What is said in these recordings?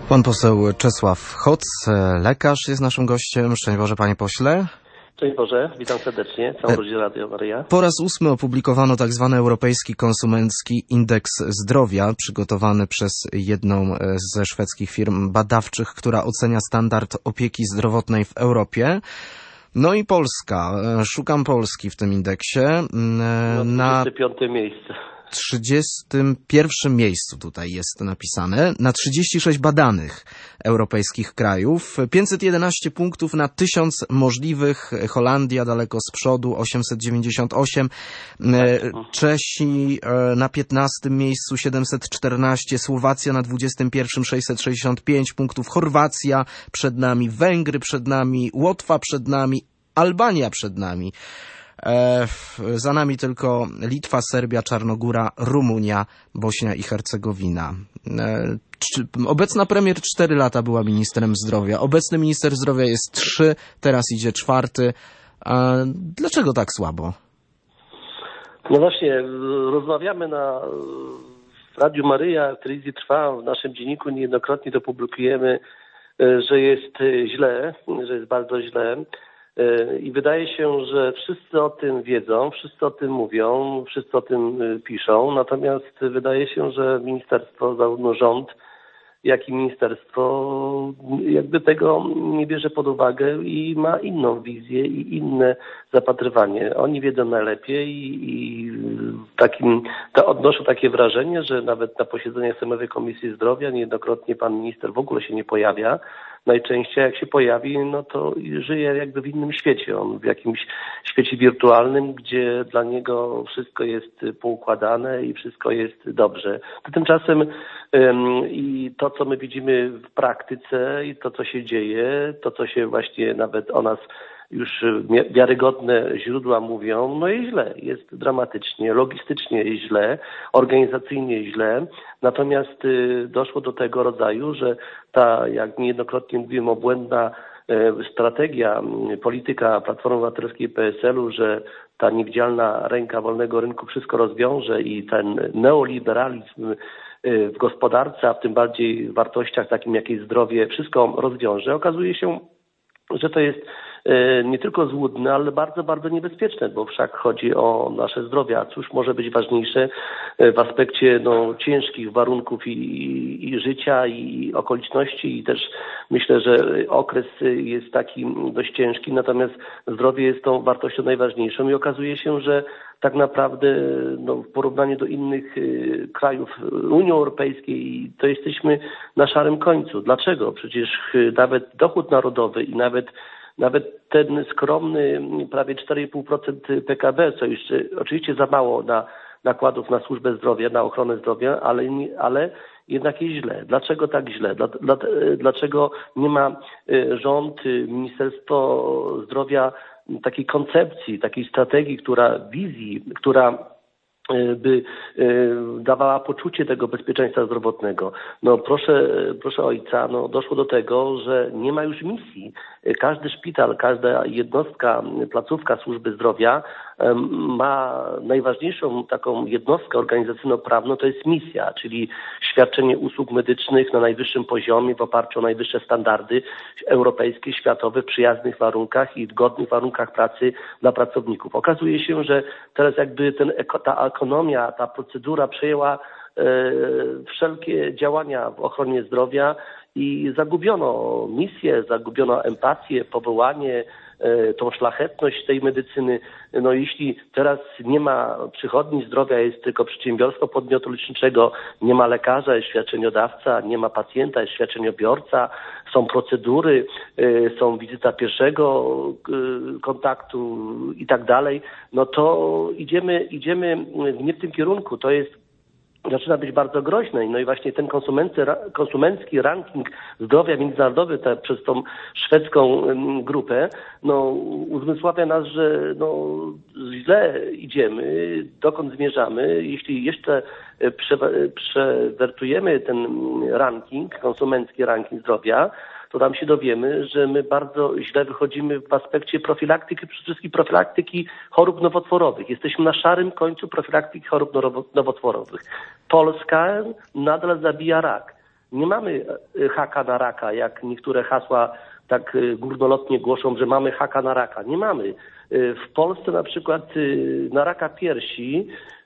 Pan poseł Czesław Hoc, lekarz, jest naszym gościem. Szczęść Boże, panie pośle. Szczęść Boże, witam serdecznie, całą rodzinę Radio Maryja. Po raz 8 opublikowano tak zwany Europejski Konsumencki Indeks Zdrowia, przygotowany przez jedną ze szwedzkich firm badawczych, która ocenia standard opieki zdrowotnej w Europie. No i Polska. Szukam Polski w tym indeksie. Na 35. miejsce. 31 miejscu tutaj jest napisane, na 36 badanych europejskich krajów, 511 punktów na 1000 możliwych, Holandia daleko z przodu, 898, Czesi na 15 miejscu, 714, Słowacja na 21, 665 punktów, Chorwacja przed nami, Węgry przed nami, Łotwa przed nami, Albania przed nami. Za nami tylko Litwa, Serbia, Czarnogóra, Rumunia, Bośnia i Hercegowina. Obecna premier 4 lata była ministrem zdrowia. Obecny minister zdrowia jest 3, teraz idzie 4. Dlaczego tak słabo? No właśnie, rozmawiamy w Radiu Maryja, w Telewizji Trwa, w naszym dzienniku niejednokrotnie to publikujemy, że jest źle, że jest bardzo źle. I wydaje się, że wszyscy o tym wiedzą, wszyscy o tym mówią, wszyscy o tym piszą, natomiast wydaje się, że ministerstwo, zarówno rząd, jak i ministerstwo jakby tego nie bierze pod uwagę i ma inną wizję i inne zapatrywanie. Oni wiedzą najlepiej i odnoszę takie wrażenie, że nawet na posiedzeniach Sejmowej Komisji Zdrowia niejednokrotnie pan minister w ogóle się nie pojawia. Najczęściej jak się pojawi, no to żyje jakby w innym świecie. On w jakimś świecie wirtualnym, gdzie dla niego wszystko jest poukładane i wszystko jest dobrze. Tymczasem i to, co my widzimy w praktyce i to, co się dzieje, to, co się właśnie nawet o nas już wiarygodne źródła mówią, no jest źle, jest dramatycznie, logistycznie jest źle, organizacyjnie jest źle, natomiast doszło do tego rodzaju, że ta, jak niejednokrotnie mówiłem, obłędna strategia, polityka Platformy Obywatelskiej PSL-u, że ta niewidzialna ręka wolnego rynku wszystko rozwiąże i ten neoliberalizm w gospodarce, a w tym bardziej w wartościach takim jak jest zdrowie, wszystko rozwiąże. Okazuje się, że to jest nie tylko złudne, ale bardzo, bardzo niebezpieczne, bo wszak chodzi o nasze zdrowie. A cóż może być ważniejsze w aspekcie ciężkich warunków i życia i okoliczności i też myślę, że okres jest taki dość ciężki, natomiast zdrowie jest tą wartością najważniejszą i okazuje się, że tak naprawdę w porównaniu do innych krajów Unii Europejskiej to jesteśmy na szarym końcu. Dlaczego? Przecież nawet dochód narodowy i nawet ten skromny prawie 4,5% PKB, co jeszcze oczywiście za mało na nakładów na służbę zdrowia, na ochronę zdrowia, ale jednak jest źle. Dlaczego tak źle? Dlaczego nie ma rząd, Ministerstwo Zdrowia takiej koncepcji, takiej strategii, wizji, która by dawała poczucie tego bezpieczeństwa zdrowotnego. Proszę ojca, doszło do tego, że nie ma już misji. Każdy szpital, każda jednostka, placówka służby zdrowia ma najważniejszą taką jednostkę organizacyjno-prawną, to jest misja, czyli świadczenie usług medycznych na najwyższym poziomie w oparciu o najwyższe standardy europejskie, światowe, w przyjaznych warunkach i w godnych warunkach pracy dla pracowników. Okazuje się, że teraz jakby ta ekonomia, ta procedura przejęła wszelkie działania w ochronie zdrowia i zagubiono misję, zagubiono empatię, powołanie, tą szlachetność tej medycyny. Jeśli teraz nie ma przychodni zdrowia, jest tylko przedsiębiorstwo podmiotu leczniczego, nie ma lekarza, jest świadczeniodawca, nie ma pacjenta, jest świadczeniobiorca, są procedury, są wizyta pierwszego kontaktu i tak dalej, to idziemy nie w tym kierunku. To zaczyna być bardzo groźne. I właśnie ten konsumencki ranking zdrowia międzynarodowy przez tą szwedzką grupę uzmysławia nas, że źle idziemy, dokąd zmierzamy. Jeśli jeszcze przewertujemy ten konsumencki ranking zdrowia, to tam się dowiemy, że my bardzo źle wychodzimy w aspekcie profilaktyki, przede wszystkim profilaktyki chorób nowotworowych. Jesteśmy na szarym końcu profilaktyki chorób nowotworowych. Polska nadal zabija rak. Nie mamy haka na raka, jak niektóre hasła tak górnolotnie głoszą, że mamy haka na raka. Nie mamy. W Polsce na przykład na raka piersi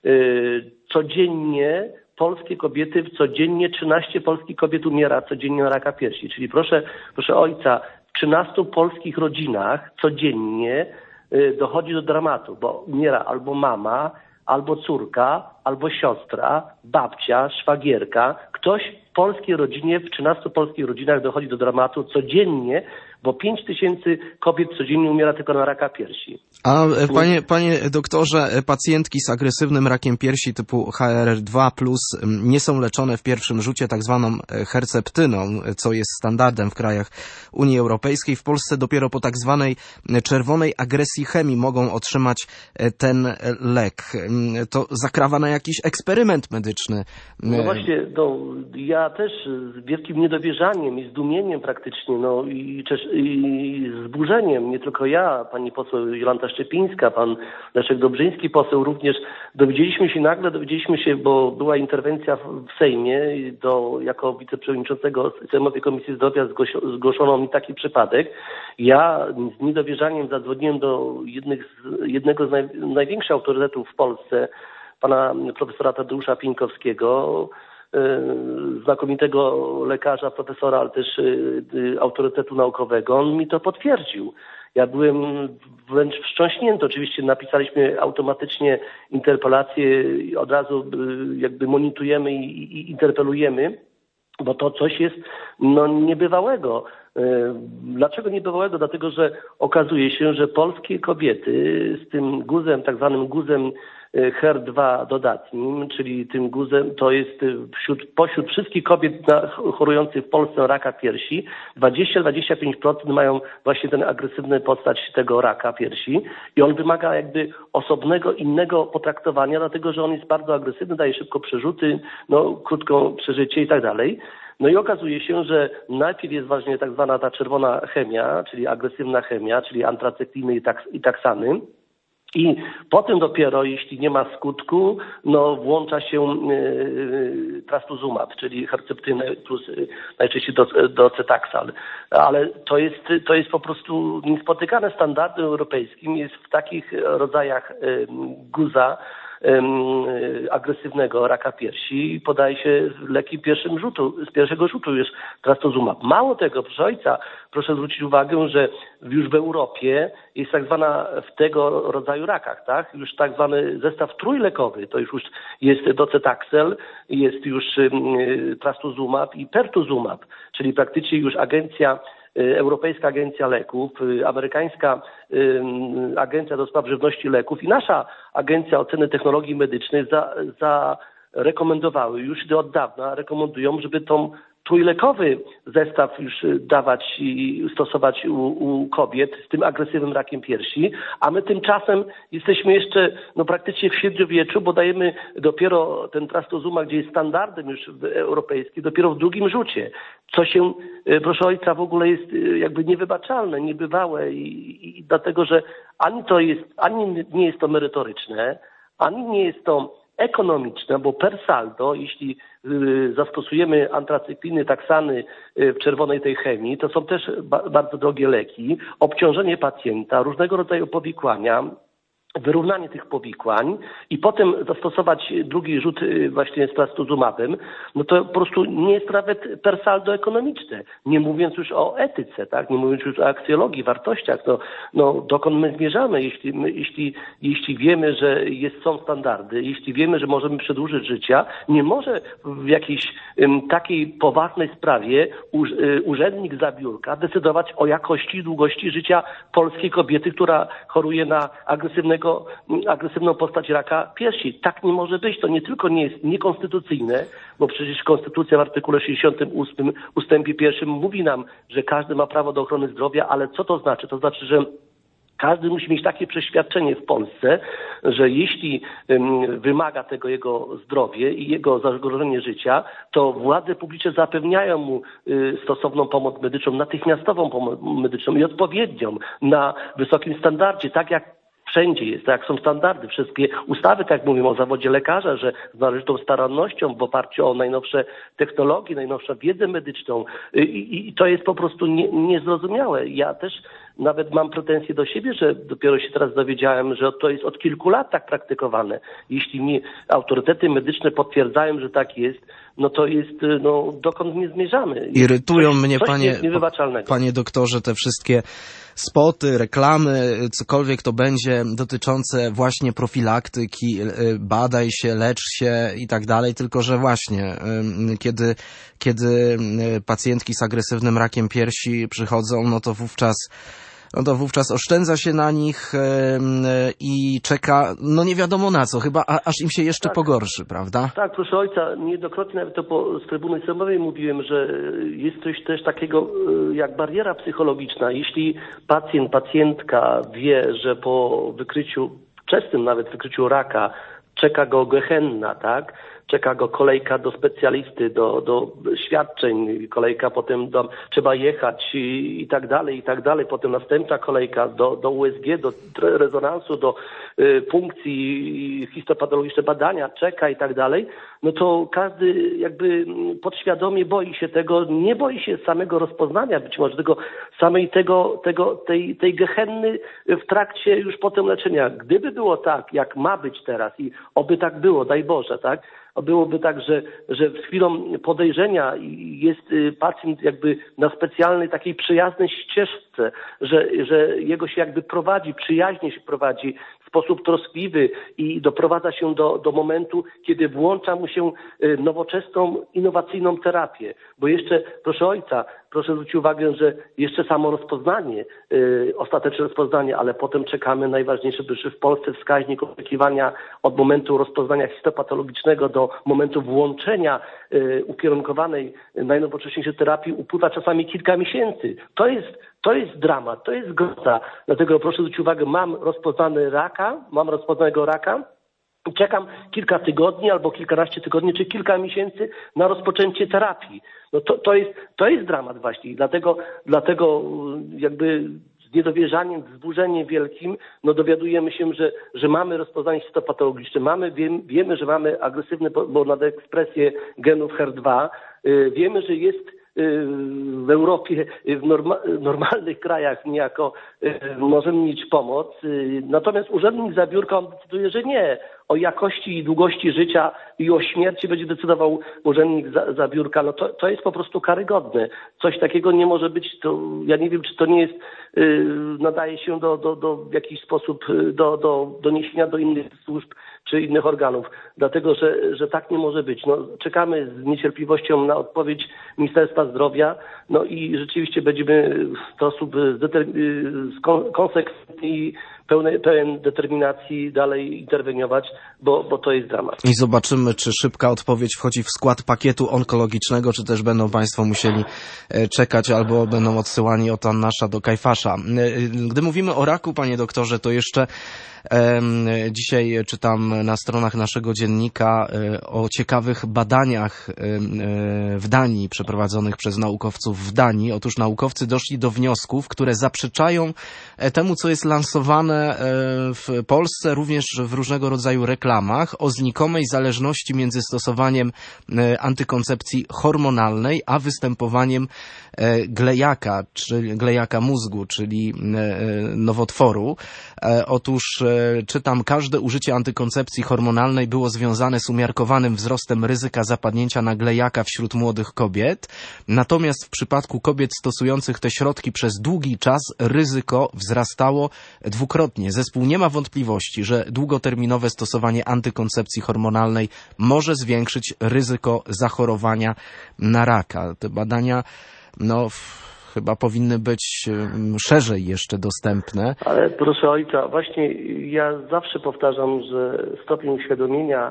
codziennie polskie kobiety, codziennie 13 polskich kobiet umiera codziennie na raka piersi. Czyli proszę ojca, w 13 polskich rodzinach codziennie dochodzi do dramatu, bo umiera albo mama, albo córka, albo siostra, babcia, szwagierka. Ktoś w polskiej rodzinie, w 13 polskich rodzinach dochodzi do dramatu codziennie, bo 5 tysięcy kobiet codziennie umiera tylko na raka piersi. A panie doktorze, pacjentki z agresywnym rakiem piersi typu HRR2+ nie są leczone w pierwszym rzucie tak zwaną herceptyną, co jest standardem w krajach Unii Europejskiej. W Polsce dopiero po tak zwanej czerwonej agresji chemii mogą otrzymać ten lek. To zakrawa na jakiś eksperyment medyczny. No właśnie, ja też z wielkim niedowierzaniem i zdumieniem praktycznie, i zburzeniem, nie tylko ja, pani poseł Jolanta Szczepińska, pan Leszek Dobrzyński, poseł również, dowiedzieliśmy się, bo była interwencja w Sejmie, jako wiceprzewodniczącego Sejmowej Komisji Zdrowia zgłoszono mi taki przypadek. Ja z niedowierzaniem zadzwoniłem do jednego z największych autorytetów w Polsce, pana profesora Tadeusza Pieńkowskiego, znakomitego lekarza, profesora, ale też autorytetu naukowego. On mi to potwierdził. Ja byłem wręcz wstrząśnięty. Oczywiście napisaliśmy automatycznie interpelację i od razu jakby monitorujemy i interpelujemy, bo to coś jest niebywałego. Dlaczego niebywałego? Dlatego, że okazuje się, że polskie kobiety z tym guzem, tak zwanym guzem HER2 dodatnim, czyli tym guzem, to jest pośród wszystkich kobiet chorujących w Polsce na raka piersi, 20-25% mają właśnie tę agresywną postać tego raka piersi i on wymaga jakby osobnego, innego potraktowania, dlatego że on jest bardzo agresywny, daje szybko przerzuty, krótko przeżycie i tak dalej. No i okazuje się, że najpierw jest właśnie tak zwana ta czerwona chemia, czyli agresywna chemia, czyli antracykliny i taksany. I potem dopiero, jeśli nie ma skutku, włącza się trastuzumab, czyli herceptynę plus najczęściej docetaxel. Ale to jest po prostu niespotykane standardem europejskim, jest w takich rodzajach guza agresywnego raka piersi i podaje się leki z pierwszego rzutu jest trastuzumab. Mało tego, proszę ojca, proszę zwrócić uwagę, że już w Europie jest tak zwana w tego rodzaju rakach, tak? Już tak zwany zestaw trójlekowy, to już jest docetaxel, jest już trastuzumab i pertuzumab, czyli praktycznie już Europejska Agencja Leków, amerykańska Agencja do Spraw Żywności i Leków i nasza Agencja Oceny Technologii Medycznych zarekomendowały, już od dawna rekomendują, żeby tą trójlekowy zestaw już dawać i stosować u kobiet z tym agresywnym rakiem piersi, a my tymczasem jesteśmy jeszcze praktycznie w średniowieczu, bo dajemy dopiero ten trastuzumab, gdzie jest standardem już europejski, dopiero w drugim rzucie, co się, proszę ojca, w ogóle jest jakby niewybaczalne, niebywałe i dlatego, że ani nie jest to merytoryczne, ani nie jest to ekonomiczne, bo per saldo, jeśli zastosujemy antracykliny, taksany w czerwonej tej chemii, to są też bardzo drogie leki, obciążenie pacjenta, różnego rodzaju powikłania, wyrównanie tych powikłań i potem zastosować drugi rzut właśnie z trastuzumabem, to po prostu nie jest nawet per saldo ekonomiczne. Nie mówiąc już o etyce, tak? Nie mówiąc już o aksjologii, wartościach, dokąd my zmierzamy, jeśli wiemy, że są standardy, jeśli wiemy, że możemy przedłużyć życia, nie może w jakiejś takiej poważnej sprawie urzędnik za biurka decydować o jakości i długości życia polskiej kobiety, która choruje na agresywną postać raka piersi. Tak nie może być. To nie tylko nie jest niekonstytucyjne, bo przecież Konstytucja w artykule 68 ustępie 1 mówi nam, że każdy ma prawo do ochrony zdrowia, ale co to znaczy? To znaczy, że każdy musi mieć takie przeświadczenie w Polsce, że jeśli wymaga tego jego zdrowie i jego zagrożenie życia, to władze publiczne zapewniają mu stosowną pomoc medyczną, natychmiastową pomoc medyczną i odpowiednią na wysokim standardzie, tak jak wszędzie jest, tak jak są standardy, wszystkie ustawy, tak jak mówimy o zawodzie lekarza, że z należytą starannością w oparciu o najnowsze technologie, najnowszą wiedzę medyczną i to jest po prostu niezrozumiałe. Ja też nawet mam pretensje do siebie, że dopiero się teraz dowiedziałem, że to jest od kilku lat tak praktykowane. Jeśli mi autorytety medyczne potwierdzają, że tak jest, no to jest, dokąd nie zmierzamy. Irytują mnie, panie doktorze, te wszystkie spoty, reklamy, cokolwiek to będzie dotyczące właśnie profilaktyki, badaj się, lecz się i tak dalej, tylko że właśnie kiedy pacjentki z agresywnym rakiem piersi przychodzą, no to wówczas oszczędza się na nich i czeka, nie wiadomo na co, chyba aż im się jeszcze pogorszy, prawda? Tak, proszę ojca, niejednokrotnie nawet to z trybuny sejmowej mówiłem, że jest coś też takiego jak bariera psychologiczna. Jeśli pacjentka wie, że po wczesnym nawet wykryciu raka czeka go gehenna, tak? Czeka go kolejka do specjalisty, do świadczeń, kolejka potem trzeba jechać i tak dalej, potem następna kolejka do USG, do rezonansu, do punkcji, histopatologiczne badania, czeka i tak dalej, no to każdy jakby podświadomie boi się tego, nie boi się samego rozpoznania być może, tylko samej tej gehenny w trakcie już potem leczenia. Gdyby było tak, jak ma być teraz i oby tak było, daj Boże, tak? Byłoby tak, że z chwilą podejrzenia jest pacjent jakby na specjalnej takiej przyjaznej ścieżce, że jego się jakby prowadzi, przyjaźnie się prowadzi w sposób troskliwy i doprowadza się do momentu, kiedy włącza mu się nowoczesną, innowacyjną terapię. Bo jeszcze, proszę ojca, proszę zwrócić uwagę, że jeszcze samo rozpoznanie, ostateczne rozpoznanie, ale potem czekamy najważniejsze, że w Polsce wskaźnik oczekiwania od momentu rozpoznania histopatologicznego do momentu włączenia ukierunkowanej najnowocześniejszej terapii upływa czasami kilka miesięcy. To jest dramat, to jest groza. Dlatego proszę zwrócić uwagę, mam rozpoznanego raka, czekam kilka tygodni albo kilkanaście tygodni, czy kilka miesięcy na rozpoczęcie terapii. No to jest dramat właśnie. I dlatego jakby z niedowierzaniem, wzburzeniem wielkim, dowiadujemy się, że mamy rozpoznanie histopatologiczne, wiemy, że mamy agresywne, bo nad ekspresję genów HER2, wiemy, że jest w Europie, w normalnych krajach niejako możemy mieć pomoc, natomiast urzędnik za biurka on decyduje, że nie. O jakości i długości życia i o śmierci będzie decydował urzędnik za biurka. No to jest po prostu karygodne. Coś takiego nie może być. To ja nie wiem, czy to nie jest, nadaje się w jakiś sposób do doniesienia do innych służb czy innych organów. Dlatego, że tak nie może być. Czekamy z niecierpliwością na odpowiedź Ministerstwa Zdrowia. I rzeczywiście będziemy w sposób konsekwentny i pełen determinacji dalej interweniować, bo to jest dramat. I zobaczymy, czy szybka odpowiedź wchodzi w skład pakietu onkologicznego, czy też będą Państwo musieli czekać albo będą odsyłani od Annasza do Kajfasza. Gdy mówimy o raku, panie doktorze, to jeszcze dzisiaj czytam na stronach naszego dziennika o ciekawych badaniach w Danii przeprowadzonych przez naukowców w Danii. Otóż naukowcy doszli do wniosków, które zaprzeczają temu, co jest lansowane w Polsce, również w różnego rodzaju reklamach, o znikomej zależności między stosowaniem antykoncepcji hormonalnej, a występowaniem glejaka, czyli glejaka mózgu, czyli nowotworu. Otóż czytam, każde użycie antykoncepcji hormonalnej było związane z umiarkowanym wzrostem ryzyka zapadnięcia na glejaka wśród młodych kobiet. Natomiast w przypadku kobiet stosujących te środki przez długi czas ryzyko wzrastało dwukrotnie. Zespół nie ma wątpliwości, że długoterminowe stosowanie antykoncepcji hormonalnej może zwiększyć ryzyko zachorowania na raka. Te badania chyba powinny być szerzej jeszcze dostępne. Ale proszę ojca, właśnie ja zawsze powtarzam, że stopień uświadomienia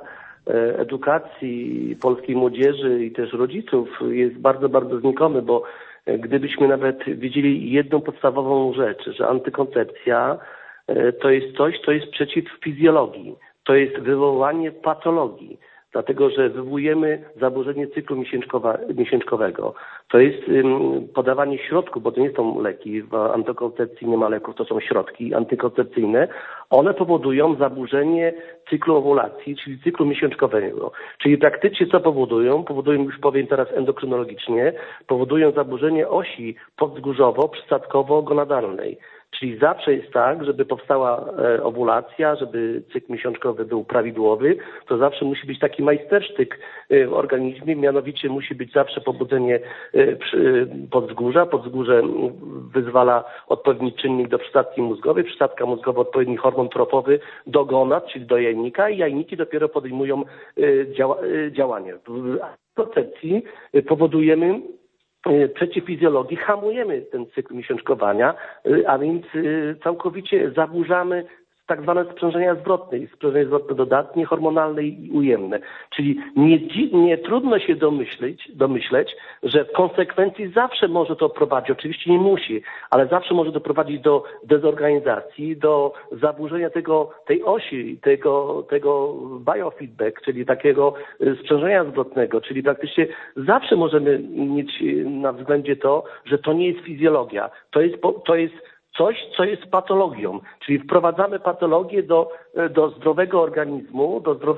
edukacji polskiej młodzieży i też rodziców jest bardzo, bardzo znikomy, bo gdybyśmy nawet wiedzieli jedną podstawową rzecz, że antykoncepcja to jest coś, co jest przeciw fizjologii, to jest wywołanie patologii. dlatego że wywołujemy zaburzenie cyklu miesięczkowego. To jest podawanie środków, bo to nie są leki, w antykoncepcji nie ma leków, to są środki antykoncepcyjne. One powodują zaburzenie cyklu owulacji, czyli cyklu miesięczkowego. Czyli praktycznie co powodują? Powodują, już powiem teraz endokrynologicznie, powodują zaburzenie osi poddgórzowo-przysadkowo-gonadalnej. Czyli zawsze jest tak, żeby powstała owulacja, żeby cykl miesiączkowy był prawidłowy, to zawsze musi być taki majstersztyk w organizmie, mianowicie musi być zawsze pobudzenie podzgórza. Podzgórze wyzwala odpowiedni czynnik do przysadki mózgowej, przysadka mózgowa odpowiedni hormon tropowy do gonad, czyli do jajnika i jajniki dopiero podejmują działanie. W koncepcji powodujemy przeciwfizjologii, hamujemy ten cykl miesiączkowania, a więc całkowicie zaburzamy tak zwane sprzężenia zwrotne dodatnie, hormonalne i ujemne. Czyli nie trudno się domyśleć, że w konsekwencji zawsze może to prowadzić, oczywiście nie musi, ale zawsze może doprowadzić do dezorganizacji, do zaburzenia tej osi, tego biofeedback, czyli takiego sprzężenia zwrotnego, czyli praktycznie zawsze możemy mieć na względzie to, że to nie jest fizjologia, to jest coś, co jest patologią, czyli wprowadzamy patologię do zdrowego organizmu,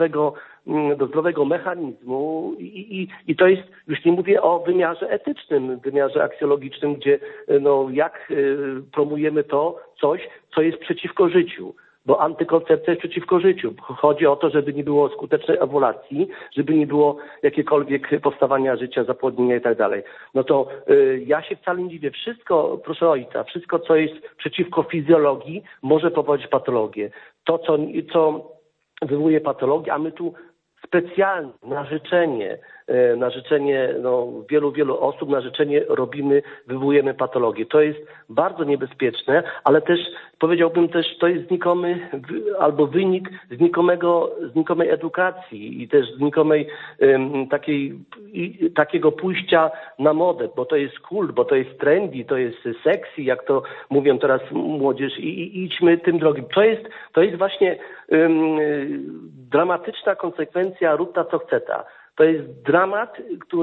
do zdrowego mechanizmu i to jest, już nie mówię o wymiarze etycznym, wymiarze aksjologicznym, gdzie jak promujemy coś, co jest przeciwko życiu. Bo antykoncepcja jest przeciwko życiu. Chodzi o to, żeby nie było skutecznej ewolucji, żeby nie było jakiekolwiek powstawania życia, zapłodnienia i tak dalej. No to ja się wcale nie dziwię. Wszystko, proszę ojca, wszystko, co jest przeciwko fizjologii, może powodować patologię. To, co wywołuje patologię, a my tu specjalnie na życzenie wielu osób, na życzenie wywołujemy patologię. To jest bardzo niebezpieczne, ale też powiedziałbym to jest znikomy albo wynik znikomej edukacji i też znikomej takiego pójścia na modę, bo to jest cool, bo to jest trendy, to jest sexy, jak to mówią teraz młodzież i idźmy tym drogiem. To jest właśnie dramatyczna konsekwencja rób ta co chce ta. To jest dramat,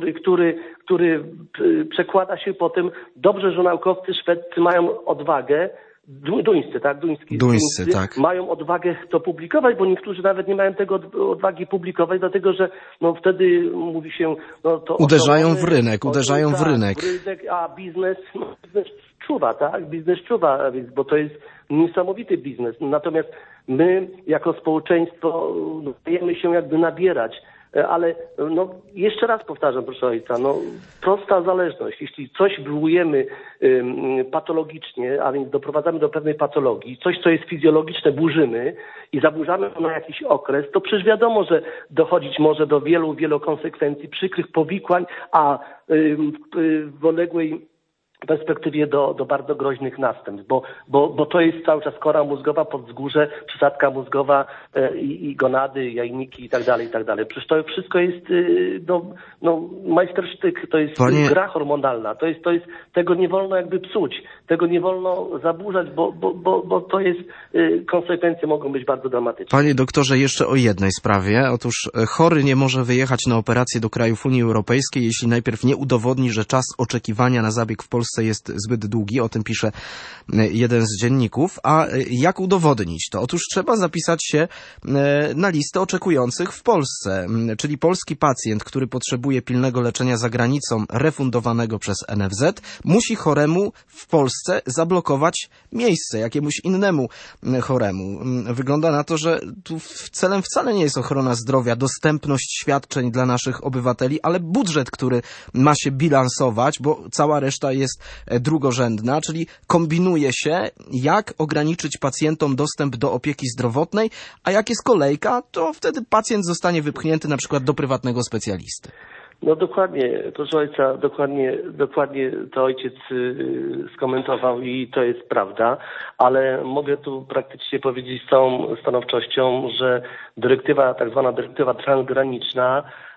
który przekłada się potem. Dobrze, że naukowcy szwedzcy mają odwagę, duńscy, tak? Mają odwagę to publikować, bo niektórzy nawet nie mają tego odwagi publikować, dlatego że wtedy mówi się... to uderzają w rynek. A biznes czuwa, tak? Biznes czuwa, bo to jest niesamowity biznes. Natomiast my jako społeczeństwo dajemy się jakby nabierać. Ale jeszcze raz powtarzam, proszę ojca, prosta zależność. Jeśli coś wywołujemy patologicznie, a więc doprowadzamy do pewnej patologii, coś, co jest fizjologiczne, burzymy i zaburzamy to na jakiś okres, to przecież wiadomo, że dochodzić może do wielu konsekwencji, przykrych powikłań, a w odległej perspektywie do bardzo groźnych następstw, bo to jest cały czas kora mózgowa, podzgórze, przysadka mózgowa i gonady, jajniki i tak dalej. Przecież to wszystko jest majstersztyk, to jest gra hormonalna, to jest tego nie wolno jakby psuć, tego nie wolno zaburzać, bo to jest konsekwencje mogą być bardzo dramatyczne. Panie doktorze, jeszcze o jednej sprawie. Otóż chory nie może wyjechać na operację do krajów Unii Europejskiej, jeśli najpierw nie udowodni, że czas oczekiwania na zabieg w Polsce jest zbyt długi, o tym pisze jeden z dzienników. A jak udowodnić to? Otóż trzeba zapisać się na listę oczekujących w Polsce, czyli polski pacjent, który potrzebuje pilnego leczenia za granicą refundowanego przez NFZ, musi choremu w Polsce zablokować miejsce jakiemuś innemu choremu. Wygląda na to, że tu celem wcale nie jest ochrona zdrowia, dostępność świadczeń dla naszych obywateli, ale budżet, który ma się bilansować, bo cała reszta jest drugorzędna, czyli kombinuje się, jak ograniczyć pacjentom dostęp do opieki zdrowotnej, a jak jest kolejka, to wtedy pacjent zostanie wypchnięty na przykład do prywatnego specjalisty. Dokładnie, proszę ojca, dokładnie to ojciec skomentował i to jest prawda, ale mogę tu praktycznie powiedzieć z całą stanowczością, że tak zwana dyrektywa transgraniczna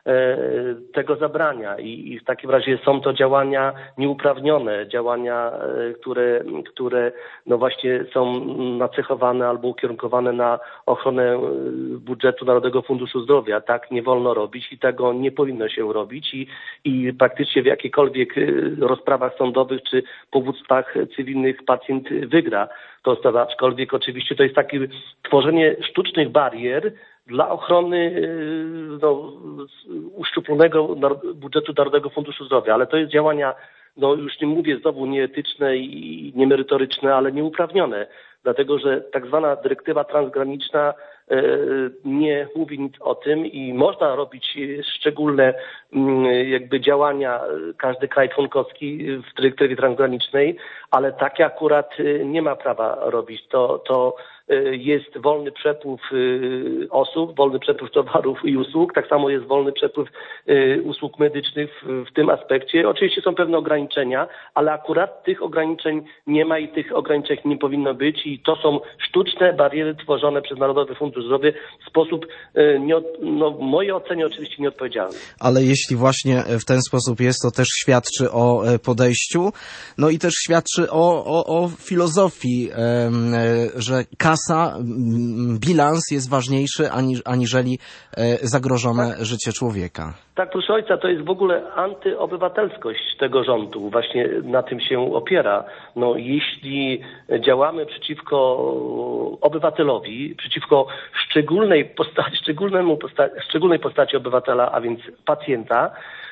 tego zabrania i w takim razie są to działania nieuprawnione, działania, które no właśnie są nacechowane albo ukierunkowane na ochronę budżetu Narodowego Funduszu Zdrowia. Tak nie wolno robić i tego nie powinno się robić i praktycznie w jakichkolwiek rozprawach sądowych czy powództwach cywilnych pacjent wygra to sprawa, aczkolwiek oczywiście to jest takie tworzenie sztucznych barier dla ochrony uszczuplonego budżetu Narodowego Funduszu Zdrowia, ale to jest działania, już nie mówię znowu nieetyczne i niemerytoryczne, ale nieuprawnione, dlatego że tak zwana dyrektywa transgraniczna nie mówi nic o tym i można robić szczególne jakby działania, każdy kraj członkowski w dyrektywie transgranicznej, ale takie akurat nie ma prawa robić. To jest wolny przepływ osób, wolny przepływ towarów i usług, tak samo jest wolny przepływ usług medycznych w tym aspekcie. Oczywiście są pewne ograniczenia, ale akurat tych ograniczeń nie ma i tych ograniczeń nie powinno być i to są sztuczne bariery tworzone przez Narodowy Fundusz Zdrowia w sposób, w mojej ocenie oczywiście nieodpowiedzialny. Ale jeśli właśnie w ten sposób jest, to też świadczy o podejściu, no i też świadczy o filozofii, że kasa, bilans jest ważniejszy aniżeli zagrożone życie człowieka. Tak, proszę ojca, to jest w ogóle antyobywatelskość tego rządu. Właśnie na tym się opiera. Jeśli działamy przeciwko obywatelowi, przeciwko szczególnej postaci obywatela, a więc pacjenta,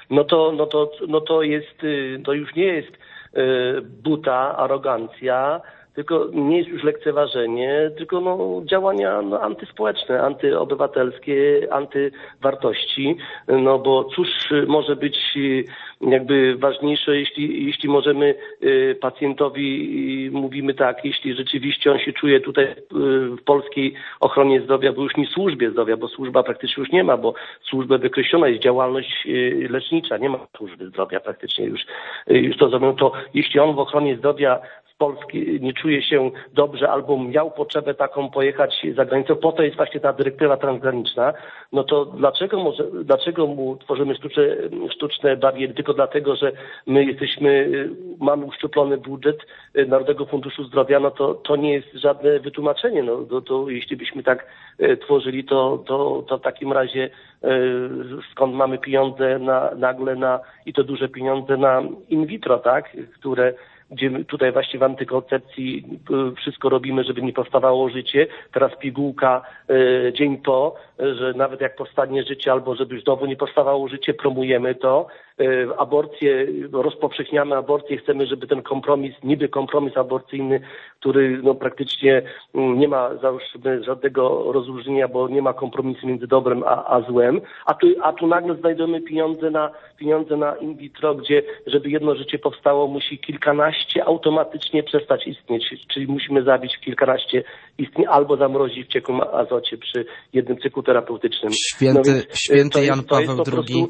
to już nie jest buta, arogancja, tylko nie jest już lekceważenie, tylko działania antyspołeczne, antyobywatelskie, antywartości, bo cóż może być jakby ważniejsze, jeśli możemy pacjentowi, mówimy tak, jeśli rzeczywiście on się czuje tutaj w polskiej ochronie zdrowia, bo już nie służbie zdrowia, bo służba praktycznie już nie ma, bo służbę wykreślona jest działalność lecznicza, nie ma służby zdrowia praktycznie już to zrobią, to jeśli on w ochronie zdrowia Polski nie czuje się dobrze albo miał potrzebę taką pojechać za granicę, po to jest właśnie ta dyrektywa transgraniczna, to dlaczego mu tworzymy sztuczne bariery? Tylko dlatego, że my mamy uszczuplony budżet Narodowego Funduszu Zdrowia, to nie jest żadne wytłumaczenie. To jeśli byśmy tak tworzyli, to w takim razie skąd mamy pieniądze i to duże pieniądze na in vitro, tak, gdzie my tutaj właśnie w antykoncepcji wszystko robimy, żeby nie powstawało życie. Teraz pigułka dzień po, że nawet jak powstanie życie albo żeby znowu nie powstawało życie, promujemy to. Aborcję, rozpowszechniamy aborcję, chcemy, żeby ten niby kompromis aborcyjny, który praktycznie nie ma żadnego rozróżnienia, bo nie ma kompromisu między dobrem a złem, a tu nagle znajdujemy pieniądze na in vitro, gdzie żeby jedno życie powstało, musi kilkanaście automatycznie przestać istnieć, czyli musimy zabić kilkanaście istnień albo zamrozić w ciekłym azocie przy jednym cyklu terapeutycznym. Święty Jan Paweł II.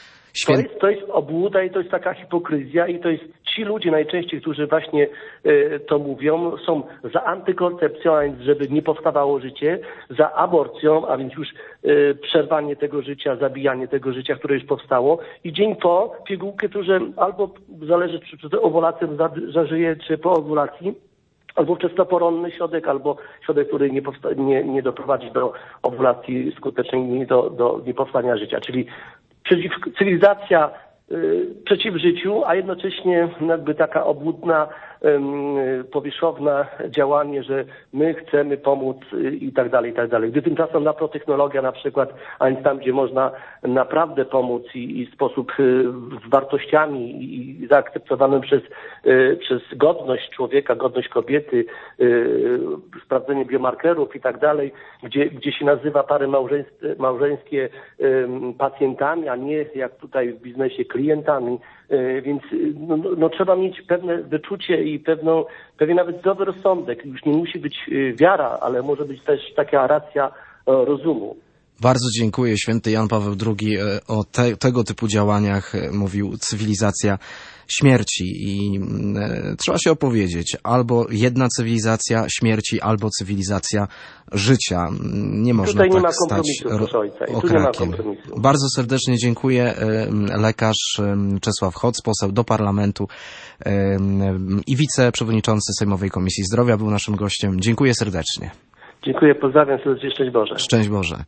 To jest obłuda i to jest taka hipokryzja i to jest ci ludzie najczęściej, którzy właśnie to mówią, są za antykoncepcją, a więc żeby nie powstawało życie, za aborcją, a więc już przerwanie tego życia, zabijanie tego życia, które już powstało i dzień po pigułkę, które albo zależy czy przed owulacją zażyje, czy po owulacji, albo wczesnoporonny środek, albo środek, który nie doprowadzi do owulacji skutecznej, do niepowstania życia, czyli cywilizacja przeciw życiu, a jednocześnie jakby taka obłudna, powierzchowne działanie, że my chcemy pomóc i tak dalej, i tak dalej. Gdy tymczasem naprotechnologia na przykład, a więc tam, gdzie można naprawdę pomóc i w sposób z wartościami i zaakceptowanym przez godność człowieka, godność kobiety, sprawdzenie biomarkerów i tak dalej, gdzie się nazywa pary małżeńskie pacjentami, a nie jak tutaj w biznesie klientami. Więc trzeba mieć pewne wyczucie i pewien nawet zdrowy rozsądek. Już nie musi być wiara, ale może być też taka racja rozumu. Bardzo dziękuję. Święty Jan Paweł II o tego typu działaniach mówił: cywilizacja śmierci i trzeba się opowiedzieć. Albo jedna cywilizacja śmierci, albo cywilizacja życia. Nie można tutaj nie tak ma stać kompromisu, proszę ojca. I tu okrakiem. nie ma kompromisu. Bardzo serdecznie dziękuję. Lekarz Czesław Hoc, poseł do parlamentu i wiceprzewodniczący Sejmowej Komisji Zdrowia był naszym gościem. Dziękuję serdecznie. Dziękuję, pozdrawiam serdecznie, szczęść Boże. Szczęść Boże.